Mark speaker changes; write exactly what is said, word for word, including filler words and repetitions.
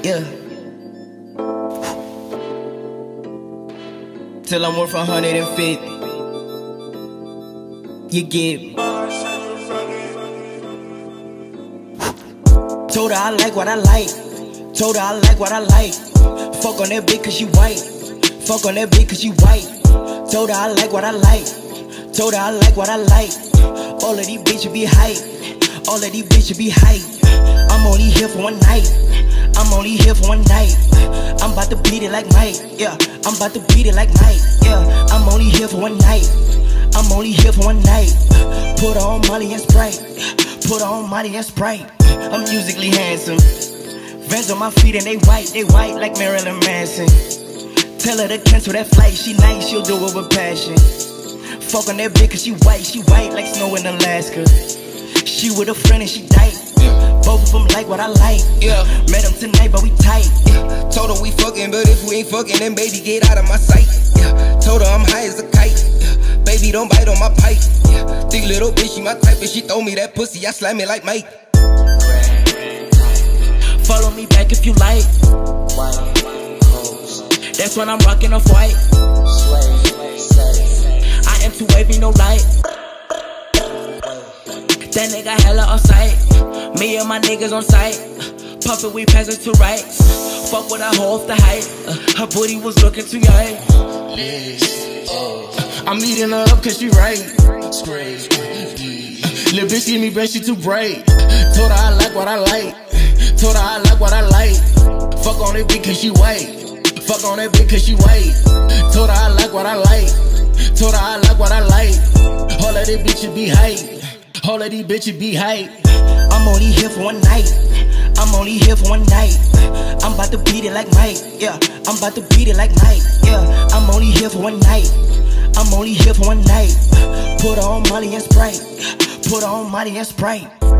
Speaker 1: yeah. Till I'm worth a hundred and fifty. You get me. Told her I like what I like. Told her I like what I like. Fuck on that bitch cause she white. Fuck on that bitch cause she white. Told her I like what I like. Told her I like what I like. All of these bitches be hype. All of these bitches be hype. I'm only here for one night. I'm only here for one night. I'm about to beat it like Mike. Yeah, I'm about to beat it like Mike. Yeah, I'm only here for one night. I'm only here for one night. Put on Molly and Sprite. Put on Molly and Sprite. I'm musically handsome. Vans on my feet and they white. They white like Marilyn Manson. Tell her to cancel that flight. She nice, she'll do it with passion. Fuck on that bitch cause she white. She white like snow in Alaska. She with a friend and she tight. Both of them like what I like. Yeah, met them tonight but we tight.
Speaker 2: Yeah. Told her we fucking, but if we ain't fucking, then baby get out of my sight. Yeah. Told her I'm high as a kite. Yeah. Baby don't bite on my pipe. Yeah. Thick little bitch, she my type. If she throw me that pussy, I slam it like Mike.
Speaker 1: Follow me back if you like. That's when I'm rocking off white. I am too wavy, no light. That nigga hella off sight. Me and my niggas on sight. Puffin', we passing to right. Fuck with her hoe off the height. uh, Her booty was looking too young.
Speaker 3: I'm eating her up cause she right. Lil' bitch give me bread, she too bright. Told her I like what I like. Told her I like what I like. Fuck on that bitch cause she white. Fuck on that bitch cause she white. Told her I like what I like. Told her I like what I like. All of these bitches be hype. All of these bitches be hype.
Speaker 1: I'm only here for one night. I'm only here for one night. I'm about to beat it like Mike. Yeah, I'm about to beat it like Mike. Yeah, I'm only here for one night. I'm only here for one night. Put on Molly and Sprite. Put on Molly and Sprite.